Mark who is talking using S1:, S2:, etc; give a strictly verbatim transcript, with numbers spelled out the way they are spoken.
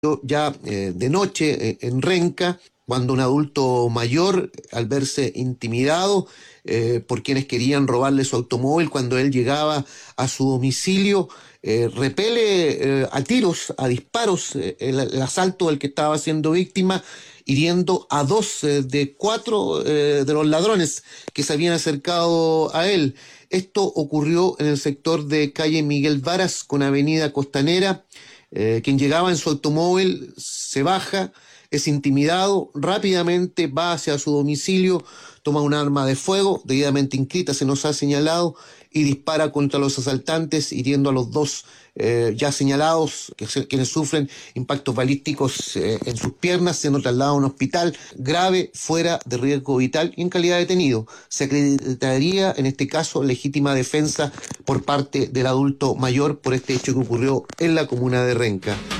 S1: Ya eh, de noche eh, en Renca, cuando un adulto mayor, al verse intimidado eh, por quienes querían robarle su automóvil, cuando él llegaba a su domicilio, eh, repele eh, a tiros, a disparos, eh, el, el asalto del que estaba siendo víctima, hiriendo a dos eh, de cuatro eh, de los ladrones que se habían acercado a él. Esto ocurrió en el sector de calle Miguel Varas con avenida Costanera. Eh, quien llegaba en su automóvil se baja, es intimidado, rápidamente va hacia su domicilio, toma un arma de fuego, debidamente inscrita, se nos ha señalado, y dispara contra los asaltantes, hiriendo a los dos eh, ya señalados, que se, quienes sufren impactos balísticos eh, en sus piernas, siendo trasladados a un hospital grave, fuera de riesgo vital y en calidad de detenido. Se acreditaría, en este caso, legítima defensa por parte del adulto mayor por este hecho que ocurrió en la comuna de Renca.